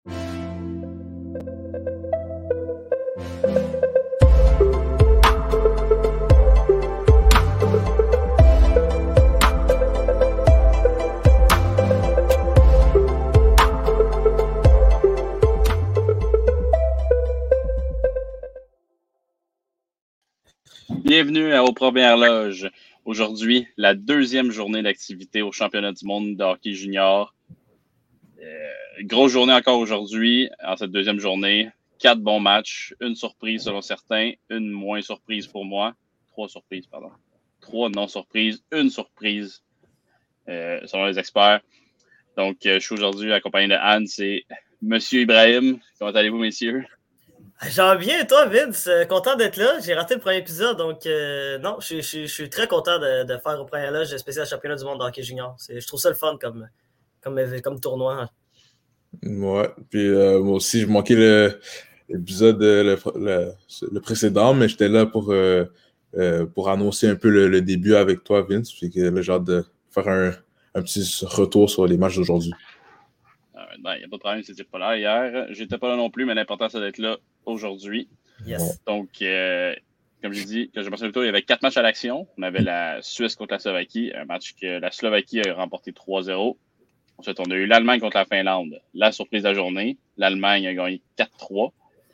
Bienvenue aux Premières Loges. Aujourd'hui, la deuxième journée d'activité au championnat du monde de hockey junior. Grosse journée encore aujourd'hui, en cette deuxième journée. 4 bons matchs, une surprise selon certains, une moins surprise pour moi. 3 surprises, pardon. 3 non-surprises, une surprise selon les experts. Donc, je suis aujourd'hui accompagné de Anne et Monsieur Ibrahim. Comment allez-vous, messieurs? J'en viens, toi, Vince. Content d'être là. J'ai raté le premier épisode, donc non, je suis très content de faire au premier loge spécial championnat du monde de hockey junior. Je trouve ça le fun comme tournoi. Ouais, puis moi aussi, je manquais l'épisode le précédent, mais j'étais là pour annoncer un peu le début avec toi, Vince. Puis que là, j'ai hâte de faire un petit retour sur les matchs d'aujourd'hui. Il n'y a pas de problème si tu n'étais pas là hier. J'étais pas là non plus, mais l'important, c'est d'être là aujourd'hui. Yes. Donc, comme j'ai dit, que je mentionné plus tôt, il y avait 4 matchs à l'action. On avait la Suisse contre la Slovaquie, un match que la Slovaquie a remporté 3-0. Ensuite, on a eu l'Allemagne contre la Finlande. La surprise de la journée, l'Allemagne a gagné 4-3.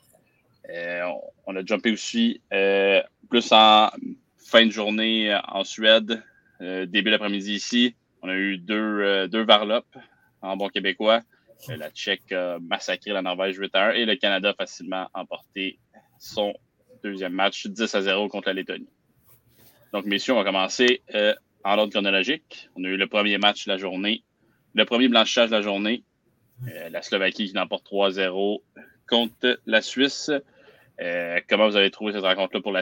On a jumpé aussi plus en fin de journée en Suède, début d'après-midi ici. On a eu deux varlopes en bon québécois. La Tchèque a massacré la Norvège 8-1 et le Canada a facilement emporté son deuxième match 10-0 contre la Lettonie. Donc, messieurs, on va commencer en ordre chronologique. On a eu le premier match de la journée, le premier blanchissage de la journée. La Slovaquie qui l'emporte 3-0 contre la Suisse. Comment vous avez trouvé cette rencontre-là pour la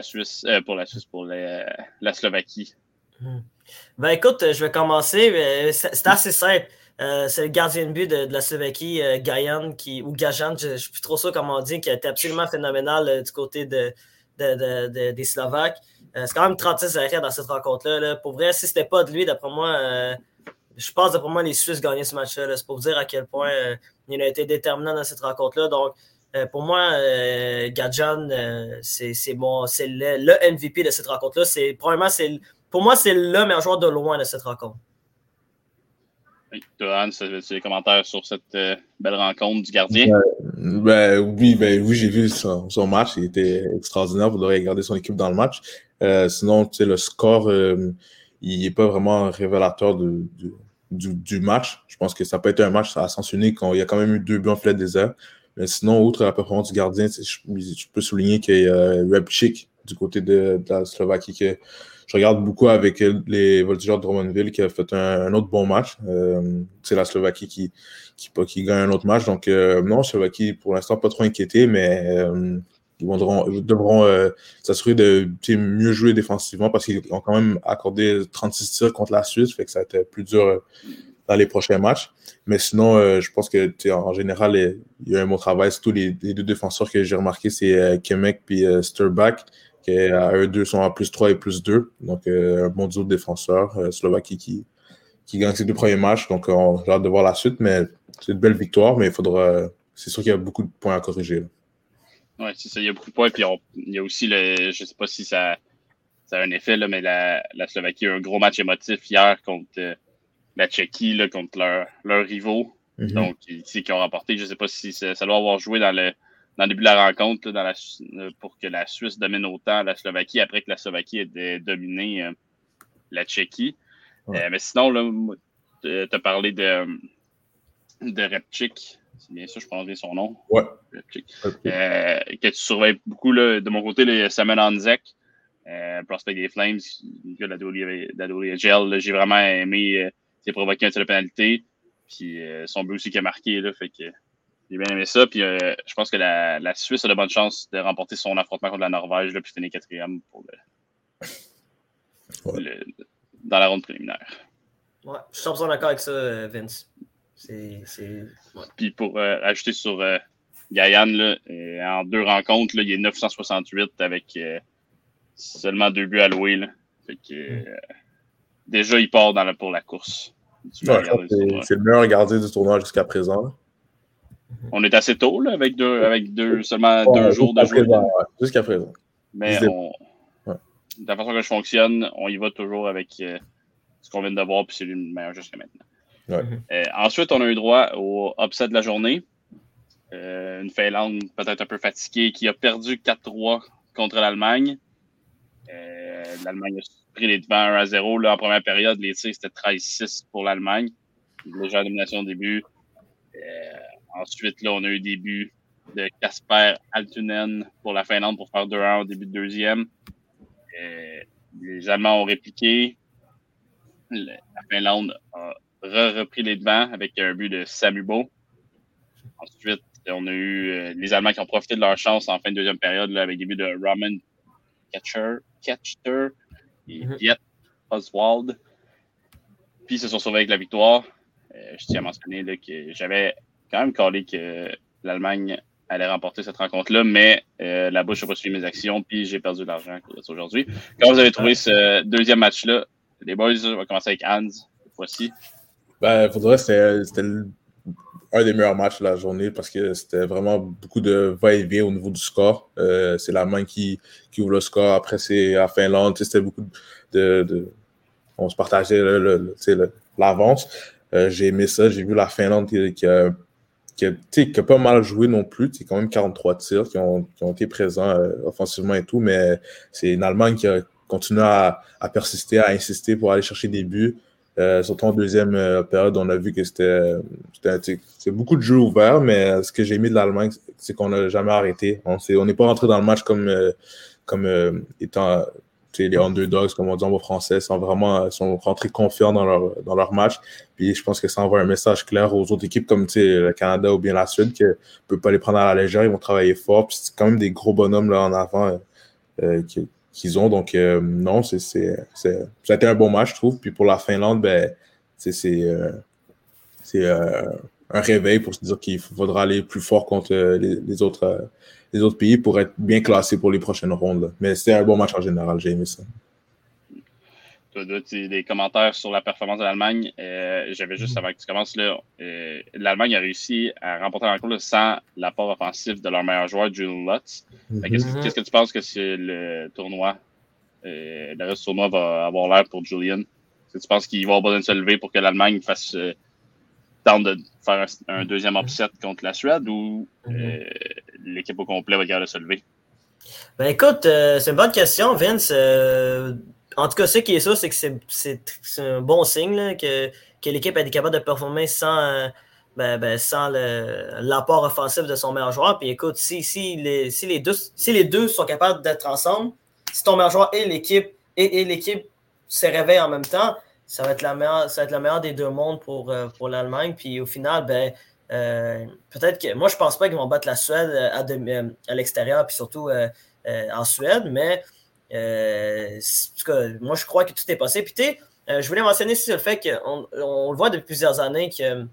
Slovaquie? Ben écoute, je vais commencer. C'est assez simple. C'est le gardien de but de la Slovaquie, Gajan, ou Gajan, je ne suis plus trop sûr comment on dit, qui a été absolument phénoménal du côté des Slovaques. C'est quand même 36 arrêts dans cette rencontre-là. Là. Pour vrai, si c'était pas de lui, d'après moi, je pense d'après moi les Suisses gagnaient ce match-là. Là. C'est pour vous dire à quel point il a été déterminant dans cette rencontre-là. Donc, pour moi, Gajan, c'est le MVP de cette rencontre-là. Pour moi, c'est le meilleur joueur de loin de cette rencontre. Anne, as-tu des commentaires sur cette belle rencontre du gardien? Oui, j'ai vu son match. Il était extraordinaire. Vous devrez regarder son équipe dans le match. Sinon, le score, il n'est pas vraiment révélateur du match. Je pense que ça peut être un match à sens unique. Il y a quand même eu 2 buts en filet désert. Mais sinon, outre la performance du gardien, je peux souligner qu'il y a Repchik du côté de la Slovaquie que je regarde beaucoup avec les Voltigeurs de Drummondville qui a fait un autre bon match. C'est la Slovaquie qui gagne un autre match. Donc, non, Slovaquie, pour l'instant, pas trop inquiété, mais ils devront s'assurer de mieux jouer défensivement parce qu'ils ont quand même accordé 36 tirs contre la Suisse, fait que ça a été plus dur dans les prochains matchs. Mais sinon, je pense que en général, il y a un bon travail. Surtout les 2 défenseurs que j'ai remarqué, c'est Kemek et Sturbach, qui à eux deux sont à +3 et +2. Donc, un bon duo de défenseurs. Slovaquie qui gagne ses 2 premiers matchs. Donc, j'ai hâte de voir la suite. Mais c'est une belle victoire, mais c'est sûr qu'il y a beaucoup de points à corriger. Oui, c'est ça. Il y a beaucoup de points. Puis il y a aussi, je ne sais pas si ça a un effet, là, mais la Slovaquie a eu un gros match émotif hier contre la Tchéquie, là, contre leurs rivaux. Mm-hmm. Donc, ici, qui ont remporté. Je ne sais pas si ça doit avoir joué dans le début de la rencontre là, pour que la Suisse domine autant la Slovaquie après que la Slovaquie ait dominé la Tchéquie. Ouais. Mais sinon, tu as parlé de Repchik. C'est bien ça, je pense bien son nom. Ouais. Repchik. Que tu surveilles beaucoup. Là, de mon côté, le Samuel Hanzek, prospect des Flames, de la WHL. J'ai vraiment aimé s'est provoqué un tir de pénalité. Puis son but aussi qui a marqué. Là, fait que j'ai bien aimé ça. Puis je pense que la Suisse a de bonnes chances de remporter son affrontement contre la Norvège là, puis finir 4e dans la ronde préliminaire. Ouais, je suis 100% d'accord avec ça, Vince. Ouais. Puis pour ajouter sur Gajan, là, en 2 rencontres, là, il est 968 avec seulement 2 buts alloués. Là. Fait que déjà, il part pour la course. Ouais, c'est le meilleur gardien du tournoi jusqu'à présent. On est assez tôt, là, avec seulement 2 jours de jeu. Jusqu'à présent. Mais de la façon que je fonctionne, on y va toujours avec ce qu'on vient de voir, puis c'est le meilleur jusqu'à maintenant. Ouais. Ensuite, on a eu droit au upset de la journée. Une Finlande peut-être un peu fatiguée qui a perdu 4-3 contre l'Allemagne. L'Allemagne a pris les devants 1-0. Là, en première période, les tirs, c'était 13-6 pour l'Allemagne. Une légère domination au début. Ensuite, là, on a eu des buts de Kasper Altunen pour la Finlande pour faire 2-1 au début de deuxième. Les Allemands ont répliqué. La Finlande a repris les devants avec un but de Samubo. Ensuite, on a eu les Allemands qui ont profité de leur chance en fin de deuxième période là, avec des buts de Roman Ketchter et Piet Oswald. Puis ils se sont sauvés avec la victoire. Je tiens à mentionner là, que j'avais quand même calé que l'Allemagne allait remporter cette rencontre-là, mais la bouche n'a pas suivi mes actions, puis j'ai perdu de l'argent aujourd'hui. Comment vous avez trouvé ce deuxième match-là? Les boys, on va commencer avec Hans, cette fois-ci. Faudrait, c'était un des meilleurs matchs de la journée parce que c'était vraiment beaucoup de va-et-vient au niveau du score. C'est l'Allemagne qui ouvre le score. Après, c'est la Finlande. C'était beaucoup on se partageait l'avance. J'ai aimé ça. J'ai vu la Finlande qui a pas mal joué non plus. C'est quand même 43 tirs qui ont été présents offensivement et tout, mais c'est une Allemagne qui a continué à persister, à insister pour aller chercher des buts. Surtout en deuxième période, on a vu que c'est beaucoup de jeux ouverts, mais ce que j'ai aimé de l'Allemagne, c'est qu'on n'a jamais arrêté. On n'est pas rentré dans le match comme étant les underdogs, comme on dit en mot français, sont rentrés confiants dans leur match. Puis je pense que ça envoie un message clair aux autres équipes comme le Canada ou bien la Suède qu'on ne peut pas les prendre à la légère, ils vont travailler fort. Puis c'est quand même des gros bonhommes là, en avant qu'ils ont. Donc, non, ça a été un bon match, je trouve. Puis pour la Finlande, c'est un réveil pour se dire qu'il faudra aller plus fort contre les autres pays pour être bien classé pour les prochaines rondes. Là. Mais c'était un bon match en général, j'ai aimé ça. Des commentaires sur la performance de l'Allemagne. J'avais juste avant que tu commences là, l'Allemagne a réussi à remporter la rencontre sans l'apport offensif de leur meilleur joueur, Julian Lutz. Qu'est-ce que tu penses que c'est le tournoi? Le reste du tournoi va avoir l'air pour Julian. Est-ce que tu penses qu'il va avoir besoin de se lever pour que l'Allemagne tente de faire un deuxième upset contre la Suède ou l'équipe au complet va garder de se lever? Ben écoute, c'est une bonne question, Vince. En tout cas, ce qui est sûr, c'est que c'est un bon signe là, que l'équipe a été capable de performer sans l'apport offensif de son meilleur joueur. Puis écoute, si les deux sont capables d'être ensemble, si ton meilleur joueur et l'équipe se réveillent en même temps, ça va être la meilleure des deux mondes pour l'Allemagne. Puis au final, peut-être que moi je pense pas qu'ils vont battre la Suède à l'extérieur, puis surtout en Suède, mais en tout cas, moi je crois que tout est possible. Puis tu sais, je voulais mentionner aussi le fait qu'on le voit depuis plusieurs années que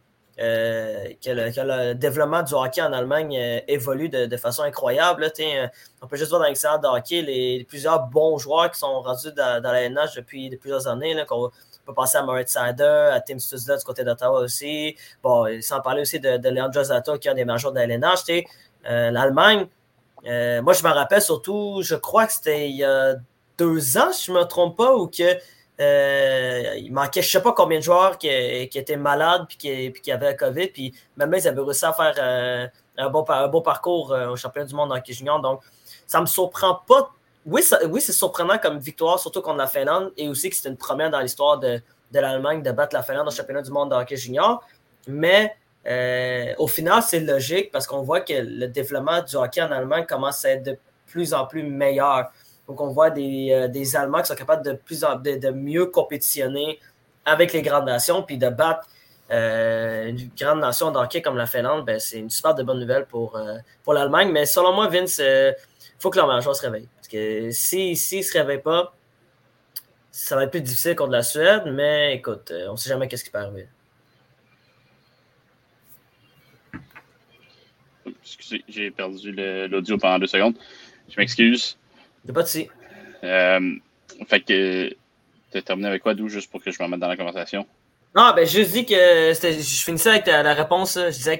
le développement du hockey en Allemagne évolue de façon incroyable. Là, on peut juste voir dans l'extérieur de hockey plusieurs bons joueurs qui sont rendus dans la NH depuis plusieurs années. Là, qu'on peut penser à Moritz Seider, à Tim Stützle du côté d'Ottawa aussi. Bon, sans parler aussi de Leandro Zata qui est un des majors de la LNH. L'Allemagne, moi je me rappelle surtout, je crois que c'était il y a 2 ans, si je ne me trompe pas, ou que il manquait je ne sais pas combien de joueurs qui étaient malades puis qui avaient la COVID. Puis même ils avaient réussi à faire un beau parcours au championnat du monde en hockey junior. Donc, ça ne me surprend pas. Oui, c'est surprenant comme victoire, surtout contre la Finlande, et aussi que c'est une première dans l'histoire de l'Allemagne de battre la Finlande au championnat du monde de hockey junior. Mais au final, c'est logique parce qu'on voit que le développement du hockey en Allemagne commence à être de plus en plus meilleur. Donc, on voit des Allemands qui sont capables de mieux compétitionner avec les grandes nations, puis de battre une grande nation de hockey comme la Finlande. C'est une super de bonne nouvelle pour l'Allemagne. Mais selon moi, Vince, il faut que leur meilleur joueur se réveille. Parce que s'il ne se réveille pas, ça va être plus difficile contre la Suède. Mais écoute, on ne sait jamais ce qui peut arriver. Excusez, j'ai perdu l'audio pendant 2 secondes. Je m'excuse. Il n'y a pas de si. Fait que tu as terminé avec quoi, Dou, juste pour que je me mette dans la conversation? Non, ben, je dis que je finissais avec la réponse. Je disais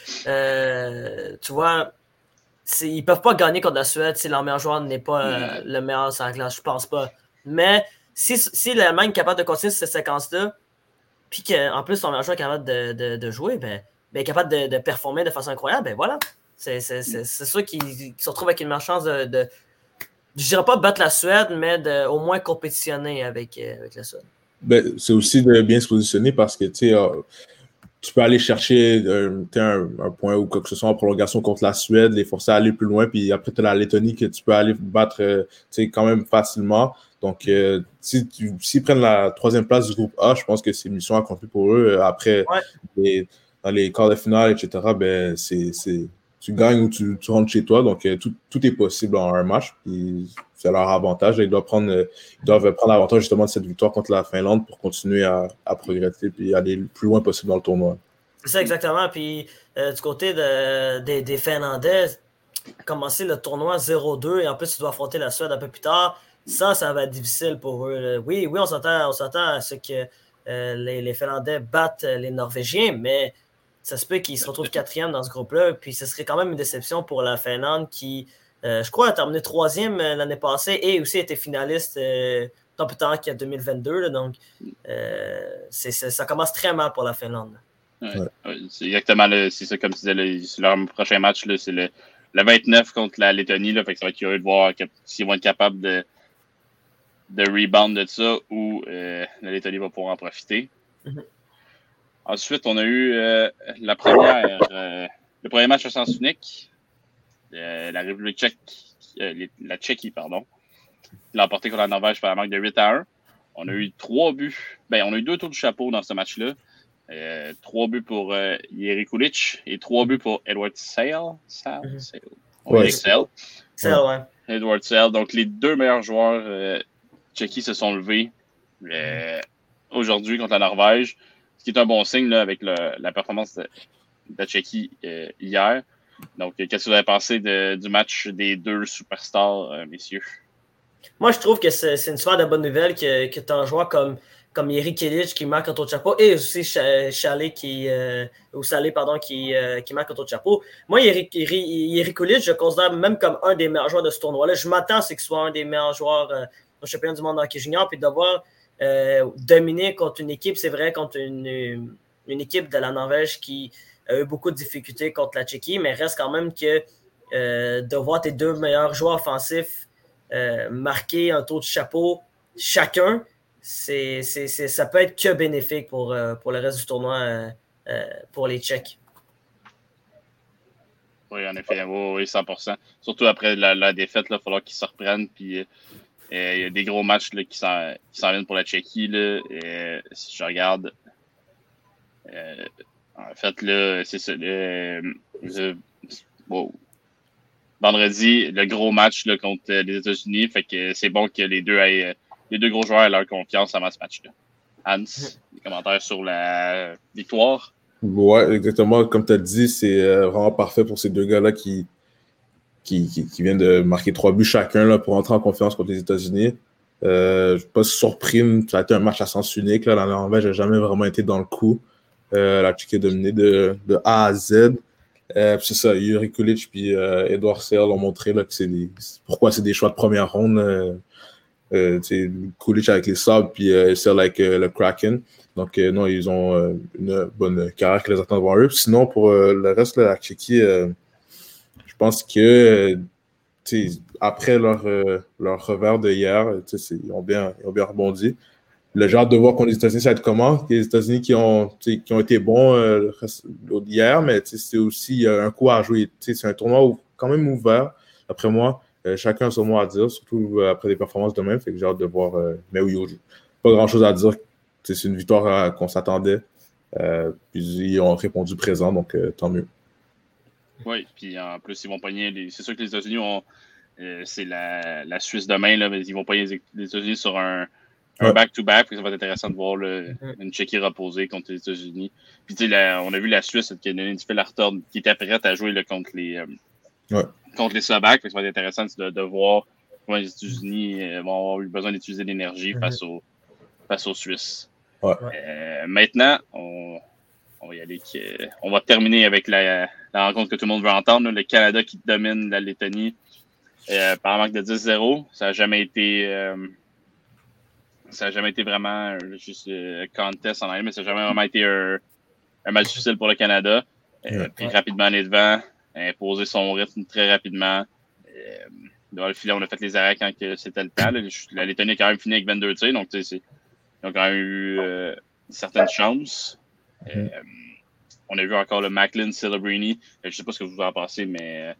que, tu vois, ils peuvent pas gagner contre la Suède si leur meilleur joueur n'est pas le meilleur sur la glace. Je pense pas. Mais si l'Allemagne est capable de continuer cette séquence-là, puis qu'en plus son meilleur joueur est capable de jouer, ben, est capable de performer de façon incroyable, ben voilà. C'est sûr qu'ils se retrouvent avec une meilleure chance je dirais pas de battre la Suède, mais au moins compétitionner avec la Suède. Ben, c'est aussi de bien se positionner parce que tu peux aller chercher un point ou quoi que ce soit en prolongation contre la Suède, les forcer à aller plus loin, puis après, tu as la Lettonie que tu peux aller battre quand même facilement. Donc, s'ils prennent la 3e place du groupe A, je pense que c'est une mission accomplie pour eux. Après, dans les quarts de finale, etc., ben, tu gagnes ou tu rentres chez toi. Donc, tout est possible en un match. Puis c'est leur avantage. Ils doivent prendre l'avantage justement de cette victoire contre la Finlande pour continuer à progresser et aller le plus loin possible dans le tournoi. C'est ça, exactement. Puis du côté des Finlandais, commencer le tournoi 0-2 et en plus, tu dois affronter la Suède un peu plus tard. Ça va être difficile pour eux. Oui, on s'attend à ce que les Finlandais battent les Norvégiens, mais ça se peut qu'ils se retrouvent 4e dans ce groupe-là. Puis ce serait quand même une déception pour la Finlande qui, je crois, a terminé 3e l'année passée et aussi était finaliste tant plus tard qu'en 2022. Là, donc, ça commence très mal pour la Finlande. C'est exactement c'est ça, comme tu disais, leur prochain match, là, c'est le 29 contre la Lettonie. Là, fait que ça va être curieux de voir s'ils vont être capables de rebound de ça ou la Lettonie va pouvoir en profiter. Mm-hmm. Ensuite, on a eu le premier match à sens unique. La République tchèque, la Tchéquie, pardon, qui l'a emporté contre la Norvège par la marque de 8-1. On a eu 3 buts. Ben, on a eu 2 tours du chapeau dans ce match-là. 3 buts pour Jiri Kulich et 3 buts pour Edward Sale. Edward Sale. Donc, les 2 meilleurs joueurs tchéquie se sont levés aujourd'hui contre la Norvège, ce qui est un bon signe là, avec la performance de la Tchéquie hier. Donc, qu'est-ce que vous avez pensé du match des 2 superstars, messieurs? Moi, je trouve que c'est une super de bonne nouvelle que tu as un joueur comme Jiri Kulich qui marque un tour de chapeau et aussi Salé qui marque un tour de chapeau. Moi, Jiri Kulich, je considère même comme un des meilleurs joueurs de ce tournoi-là. Je m'attends à ce qu'il soit un des meilleurs joueurs au championnat du monde en hockey junior, puis devoir dominer contre une équipe, c'est vrai, contre une équipe de la Norvège qui a eu beaucoup de difficultés contre la Tchéquie, mais reste quand même que de voir tes 2 meilleurs joueurs offensifs marquer un tour de chapeau chacun, ça peut être que bénéfique pour le reste du tournoi pour les Tchèques. Oui, en effet, oui, 100%. Surtout après la défaite, il va falloir qu'ils se reprennent. Puis il y a des gros matchs là, qui s'en viennent pour la Tchéquie. Là, si je regarde, en fait, là, c'est ça. Vendredi, le gros match là, contre les États-Unis. Fait que c'est bon que les deux gros joueurs aient leur confiance avant ce match-là. Hans, des commentaires sur la victoire? Ouais, exactement. Comme tu as dit, c'est vraiment parfait pour ces 2 gars-là qui viennent de marquer 3 buts chacun là, pour entrer en confiance contre les États-Unis. Je ne suis pas surpris. Ça a été un match à sens unique. Là. La Norvège n'a jamais vraiment été dans le coup. La Tchéquie est dominée de A à Z. C'est ça, Jiri Kulich et Edward Sale ont montré là, que pourquoi c'est des choix de première ronde. Kulich avec les Sabres puis Sale avec le Kraken. Donc, non, ils ont une bonne carrière qui les attend devant eux. Sinon, pour le reste de la Tchéquie, je pense que après leur revers de hier, ils ont bien rebondi. Le genre de voir contre les États-Unis, ça va être comment? Les États-Unis qui ont été bons hier, mais c'est aussi un coup à jouer. C'est un tournoi quand même ouvert, après moi. Chacun a son mot à dire, surtout après des performances de même. Fait que j'ai hâte de voir. Mais oui, pas grand-chose à dire. C'est une victoire qu'on s'attendait. Puis ils ont répondu présent, donc tant mieux. Oui, puis en plus, ils vont pogner. C'est sûr que les États-Unis ont. C'est la Suisse demain, là, mais ils vont pogner les États-Unis sur un back-to-back. Ça va être intéressant de voir une Tchéquie reposée contre les États-Unis. Puis on a vu la Suisse qui a donné une Lartord qui était prête à jouer là, contre les Slovaques. Ça va être intéressant de voir comment les États-Unis vont avoir eu besoin d'utiliser l'énergie face aux Suisses. Ouais. Maintenant, on va y aller. On va terminer avec la rencontre que tout le monde veut entendre. Là, le Canada qui domine la Lettonie par un manque de 10-0. Ça n'a jamais été vraiment juste contest en anglais, mais ça n'a jamais vraiment été un match difficile pour le Canada. Puis rapidement aller devant, imposer son rythme très rapidement. Devant le filet, on a fait les arrêts quand c'était le temps. Là. La Lettonie a quand même fini avec 22 tirs, donc ils ont quand même eu certaines chances. On a vu encore le Macklin Celebrini. Je ne sais pas ce que vous en pensez, mais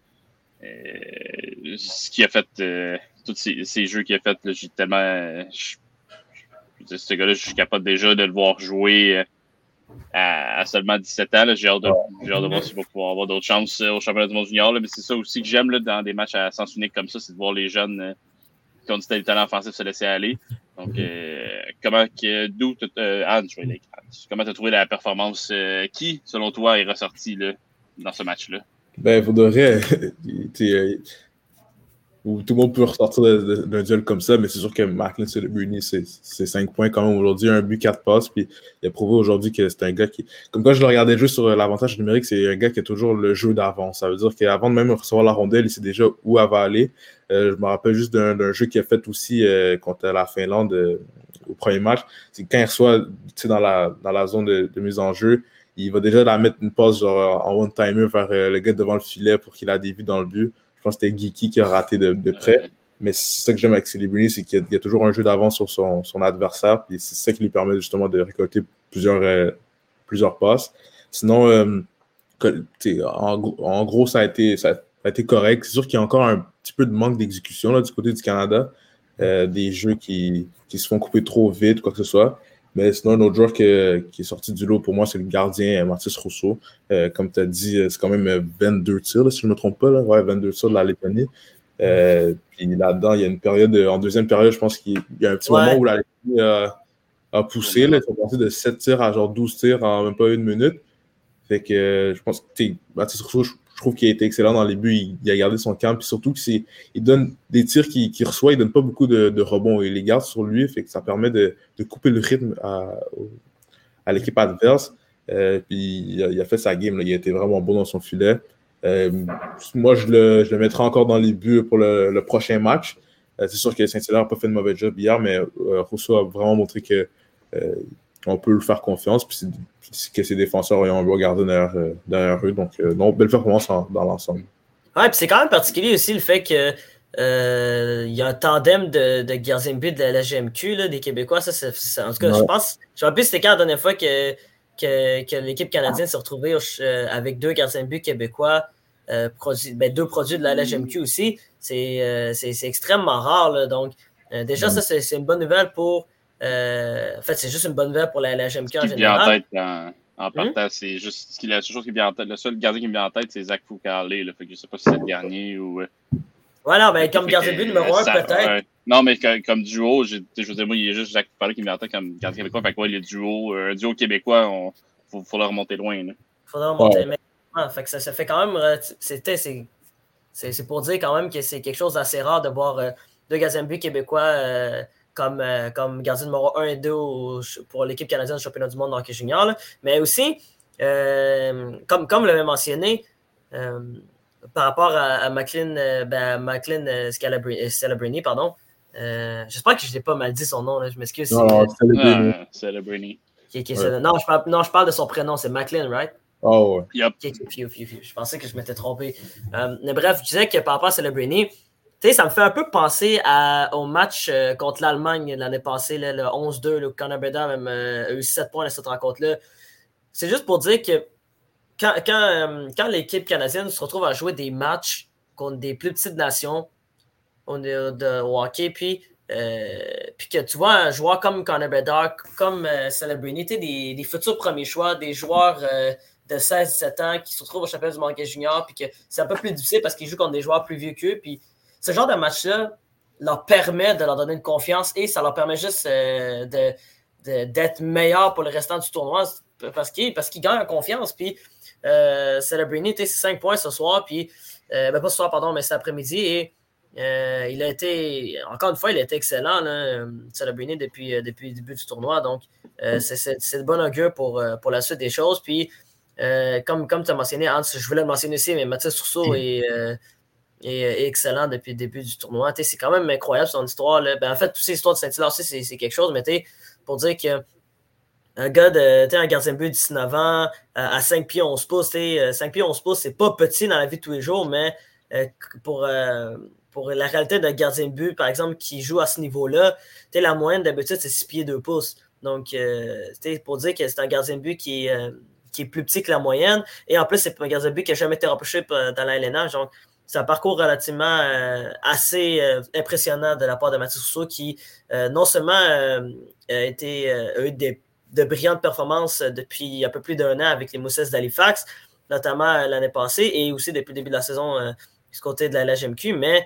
ce qu'il a fait, tous ces jeux qu'il a fait, là, j'ai tellement. Ce gars-là, je suis capable déjà de le voir jouer à seulement 17 ans. Là. J'ai hâte de voir s'il va pouvoir avoir d'autres chances au championnat du monde junior. Là. Mais c'est ça aussi que j'aime là, dans des matchs à sens unique comme ça, c'est de voir les jeunes qui ont du talent offensif se laisser aller. Donc, comment tu as trouvé la performance? Qui, selon toi, est ressorti là, dans ce match-là? Ben, il faudrait. Où tout le monde peut ressortir d'un duel comme ça, mais c'est sûr que Macklin Celebrini, c'est 5 points quand même aujourd'hui, un but, 4 passes, puis il a prouvé aujourd'hui que c'est un gars qui... Comme quand je le regardais juste sur l'avantage numérique, c'est un gars qui a toujours le jeu d'avant. Ça veut dire qu'avant de même recevoir la rondelle, il sait déjà où elle va aller. Je me rappelle juste d'un jeu qu'il a fait aussi contre la Finlande au premier match. C'est quand il reçoit dans la zone de mise en jeu, il va déjà la mettre une passe genre, en one-timer vers le gars devant le filet pour qu'il a des vues dans le but. Je pense que c'était Geeky qui a raté de près. Mais c'est ça que j'aime avec Celebrini, c'est qu'il y a toujours un jeu d'avance sur son adversaire. Et c'est ça qui lui permet justement de récolter plusieurs passes. Sinon, en gros, ça a été correct. C'est sûr qu'il y a encore un petit peu de manque d'exécution là, du côté du Canada. Des jeux qui se font couper trop vite, quoi que ce soit. Mais sinon, un autre joueur qui est sorti du lot pour moi, c'est le gardien Mathis Rousseau. Comme tu as dit, c'est quand même 22 tirs, là, si je ne me trompe pas. Là. Ouais, 22 tirs de la Lettonie. Puis là-dedans, il y a une période, en deuxième période, je pense qu'il y a un petit moment où la Lettonie a poussé. Là, ils sont passés de 7 tirs à genre 12 tirs en même pas une minute. Fait que je pense que Mathis Rousseau, je trouve qu'il a été excellent dans les buts. Il a gardé son camp. Puis surtout qu'il donne des tirs qu'il reçoit. Il donne pas beaucoup de rebonds. Il les garde sur lui. Fait que ça permet de couper le rythme à l'équipe adverse. Puis il a fait sa game. Là. Il a été vraiment bon dans son filet. Moi, je le mettrai encore dans les buts pour le prochain match. C'est sûr que Saint-Hilaire n'a pas fait de mauvais job hier, mais Rousseau a vraiment montré que on peut lui faire confiance, puis que ses défenseurs ont regardé derrière eux. Donc, belle performance dans l'ensemble. Ouais, puis c'est quand même particulier aussi le fait que il y a un tandem de gardiens de but de la GMQ, là, des Québécois. Ça, en tout cas, je pense. Je me rappelle c'était quand la dernière fois que l'équipe canadienne s'est retrouvée avec 2 gardiens de but québécois, deux produits de la LHMQ aussi. C'est extrêmement rare. Là, donc, déjà, ça, c'est une bonne nouvelle pour. En fait, c'est juste une bonne nouvelle pour la LHMQ en général. En tête en partant, c'est juste la seule chose qui me vient en tête. Le seul gardien qui me vient en tête, c'est Zach Foucault. Je ne sais pas si c'est le dernier ou. Voilà, mais comme gardien de but numéro 1, peut-être. Non, mais comme duo, je veux dire, moi, il y a juste Jacques Foucault qui me vient en tête comme gardien québécois. Fait que les duos, un duo québécois, il faut le remonter loin. Il faudrait remonter. Mais, fait que ça fait quand même. C'est pour dire quand même que c'est quelque chose d'assez rare de voir 2 gardiens de but québécois comme gardien numéro 1 et 2 pour l'équipe canadienne du championnat du monde dans le hockey junior. Là. Mais aussi, comme l'avait mentionné, par rapport à Macklin Celebrini, pardon. J'espère que je n'ai pas mal dit son nom. Là. Je m'excuse. Celebrini. Non, je parle de son prénom. C'est Macklin, right? Oh, ouais. Yep. Je pensais que je m'étais trompé. Mais bref, je disais que par rapport à Celebrini, ça me fait un peu penser au match contre l'Allemagne l'année passée, là, le 11-2, le Connor Bedard a eu 7 points dans cette rencontre-là. C'est juste pour dire que quand l'équipe canadienne se retrouve à jouer des matchs contre des plus petites nations de hockey, puis que tu vois un joueur comme Connor Bedard, comme Celebrini, des futurs premiers choix, des joueurs de 16-17 ans qui se retrouvent au championnat du monde junior, puis que c'est un peu plus difficile parce qu'ils jouent contre des joueurs plus vieux qu'eux, puis ce genre de match-là leur permet de leur donner une confiance et ça leur permet juste d'être meilleurs pour le restant du tournoi parce qu'ils gagnent en confiance. Puis Celebrini, c'est 5 points ce soir, puis pas ce soir, pardon, mais cet après-midi. Et il a été, encore une fois, il a été excellent, là, Celebrini depuis le début du tournoi. Donc, c'est de bon augure pour la suite des choses. Puis, comme tu as mentionné, Hans, je voulais le mentionner aussi, mais Mathieu Rousseau est excellent depuis le début du tournoi. C'est quand même incroyable son histoire. Là. En fait, toutes ces histoires de Saint-Hilaire aussi, c'est quelque chose, mais pour dire que un gars un gardien de but de 19 ans, à 5 pieds 11 pouces, 5 pieds 11 pouces, c'est pas petit dans la vie de tous les jours, mais pour la réalité d'un gardien de but, par exemple, qui joue à ce niveau-là, la moyenne d'habitude, c'est 6 pieds 2 pouces. Donc, pour dire que c'est un gardien de but qui est plus petit que la moyenne, et en plus, c'est un gardien de but qui n'a jamais été repêché dans la LNH, donc c'est un parcours relativement assez impressionnant de la part de Mathieu Rousseau qui non seulement a eu de brillantes performances depuis un peu plus d'1 an avec les Mousses d'Halifax, notamment l'année passée et aussi depuis le début de la saison du côté de la LHMQ, mais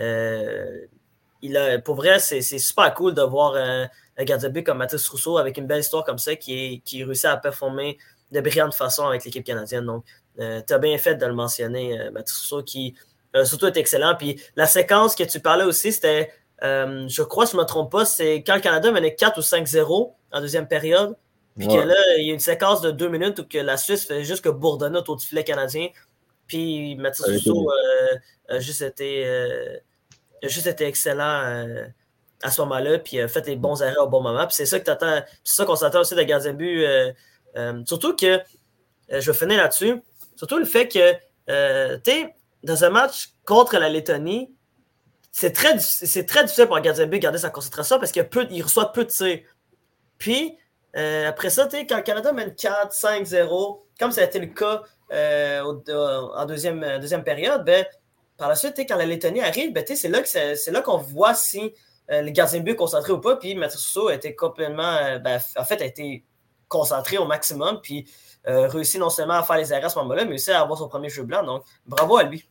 pour vrai, c'est super cool de voir un gardien de but comme Mathieu Rousseau avec une belle histoire comme ça qui réussit à performer de brillante façon avec l'équipe canadienne. Donc, tu as bien fait de le mentionner, Mathieu Rousseau, qui surtout est excellent. Puis la séquence que tu parlais aussi, c'était, je crois, si je ne me trompe pas, c'est quand le Canada menait 4 ou 5-0 en deuxième période. Puis que là, il y a une séquence de 2 minutes où que la Suisse fait juste que bourdonner autour du filet canadien. Puis Mathieu Rousseau a juste été excellent à ce moment-là. Puis a fait les bons arrêts au bon moment. Puis c'est ça qu'on s'attend aussi de gardien de but. Surtout que, je vais finir là-dessus, surtout le fait que, dans un match contre la Lettonie, c'est très difficile pour un gardien de but de garder sa concentration parce qu'il reçoit peu de tirs. Puis, après ça, quand le Canada mène 4-5-0, comme ça a été le cas en deuxième période, par la suite, quand la Lettonie arrive, c'est là qu'on voit si le gardien de but est concentré ou pas. Puis, Mathieu Rousseau a été complètement, a été concentré au maximum. Puis, réussi non seulement à faire les arrêts à ce moment-là, mais aussi à avoir son premier jeu blanc. Donc, bravo à lui.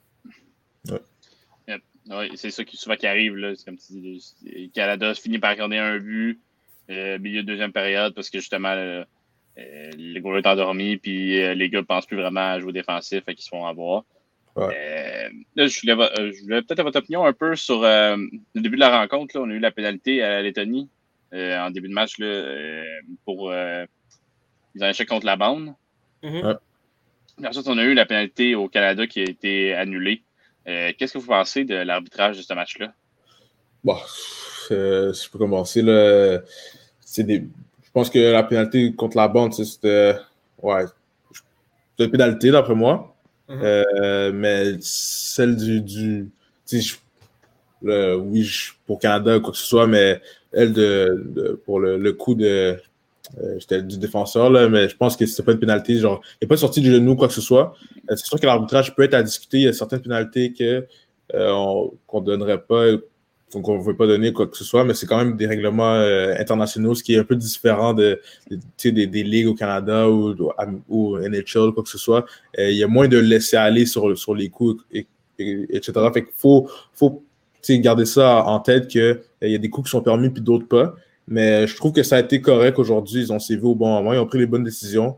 Oui, c'est ça souvent qui arrive. Là. C'est comme tu dis, le Canada finit par accorder un but milieu de deuxième période parce que justement, les goalers est endormi puis les gars ne pensent plus vraiment à jouer défensif et qu'ils se font avoir. Ouais. Là, je voulais peut-être avoir votre opinion un peu sur le début de la rencontre. Là, on a eu la pénalité à la Lettonie en début de match là, pour ils ont échec contre la bande. Mm-hmm. Ensuite, on a eu la pénalité au Canada qui a été annulée. Qu'est-ce que vous pensez de l'arbitrage de ce match-là? Bon, si je peux commencer, là, je pense que la pénalité contre la bande, c'était une pénalité d'après moi. Mm-hmm. Mais celle pour Canada, quoi que ce soit, mais elle, pour le coup de. J'étais du défenseur, là, mais je pense que c'était pas une pénalité. Genre, il n'est pas sorti du genou, quoi que ce soit. C'est sûr que l'arbitrage peut être à discuter. Il y a certaines pénalités qu'on ne donnerait pas, qu'on ne veut pas donner, quoi que ce soit, mais c'est quand même des règlements internationaux, ce qui est un peu différent des ligues au Canada ou NHL, quoi que ce soit. Il y a moins de laisser aller sur les coups, etc. Fait qu'il faut garder ça en tête qu'il y a des coups qui sont permis puis d'autres pas. Mais je trouve que ça a été correct aujourd'hui. Ils ont sévi au bon moment. Ils ont pris les bonnes décisions.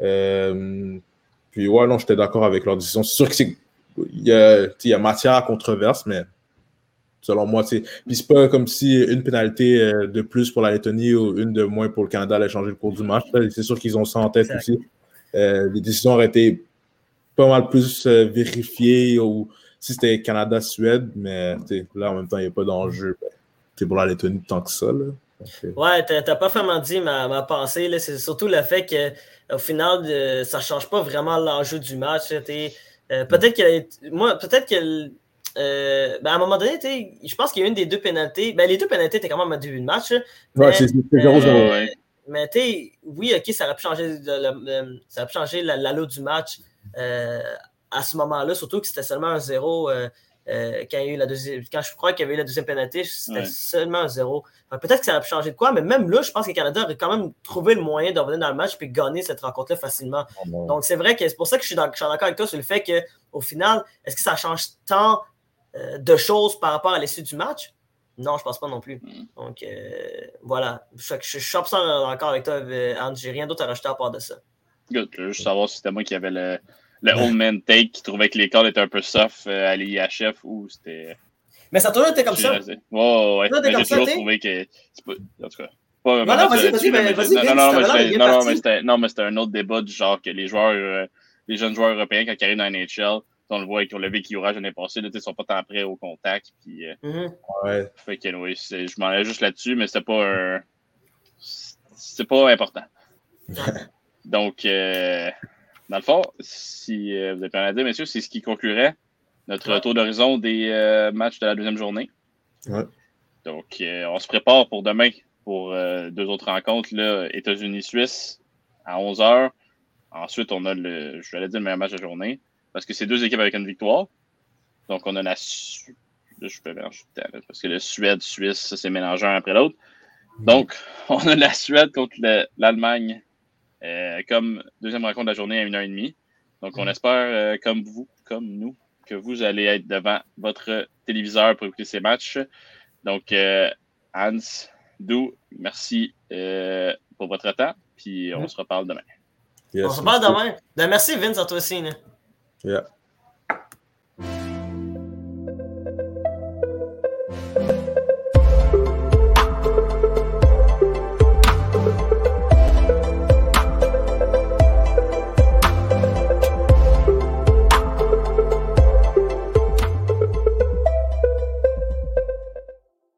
Puis, ouais, non, j'étais d'accord avec leur décision. C'est sûr qu'il y a matière à controverse, mais selon moi, puis c'est pas comme si une pénalité de plus pour la Lettonie ou une de moins pour le Canada allait changer le cours du match. C'est sûr qu'ils ont ça en tête aussi. Les décisions auraient été pas mal plus vérifiées ou si c'était Canada-Suède, mais là, en même temps, il n'y a pas d'enjeu pour la Lettonie tant que ça, là. Okay. Ouais, t'as parfaitement dit ma pensée. Là. C'est surtout le fait qu'au final, ça ne change pas vraiment l'enjeu du match. Peut-être que à un moment donné, je pense qu'il y a une des deux pénalités. Les deux pénalités étaient quand même à début de match. Ouais, c'est 0-0. Mais oui, ok, ça aurait pu changer l'allure du match à ce moment-là, surtout que c'était seulement un 0. Quand je crois qu'il y avait eu la deuxième pénalité, c'était seulement un 0. Enfin, peut-être que ça a pu changer de quoi, mais même là, je pense que le Canada aurait quand même trouvé le moyen de revenir dans le match et gagner cette rencontre-là facilement. Donc, c'est vrai que c'est pour ça que je suis d'accord avec toi sur le fait qu'au final, est-ce que ça change tant de choses par rapport à l'issue du match? Non, je pense pas non plus. Donc, voilà. Je suis 100% d'accord avec toi, Anne. J'ai rien d'autre à rajouter à part de ça. Good. Je veux juste savoir si c'était moi qui avait le old man take qui trouvait que les calls étaient un peu soft à l'IHF ou c'était Mais ça a toujours été comme ça. Ouais. Ça a Mais toujours été j'ai comme ça, toujours t'es? trouvé que. C'est pas... En tout cas. Pas un Non, match vas-y, là-dessus, là, mais Vince, non, ça va l'air bien parti. mais c'était un autre débat du genre que les joueurs, les jeunes joueurs européens, quand ils arrivent dans la NHL, on le voit avec le Vicky Ourage l'année passée, là, ils sont pas tant prêts au contact. Puis, Ouais. fait que, oui, je m'en allais juste là-dessus, mais c'était pas un. C'est pas important. Donc, dans le fond, si vous avez rien à dire, messieurs, c'est ce qui conclurait notre tour d'horizon des matchs de la deuxième journée. Ouais. Donc, on se prépare pour demain pour deux autres rencontres, là, États-Unis-Suisse à 11h. Ensuite, on a le meilleur match de la journée parce que c'est deux équipes avec une victoire. Donc, on a la là, je peux mélanger tout le temps, parce que le Suède-Suisse, ça s'est mélangé un après l'autre. Donc, on a la Suède contre l'Allemagne comme deuxième rencontre de la journée à 1h30. Donc, on espère, comme nous, que vous allez être devant votre téléviseur pour écouter ces matchs. Donc, Hans, Dou, merci pour votre temps. Puis, on se reparle demain. Yes, on se reparle demain. Merci, Vince, à toi aussi. Là. Yeah.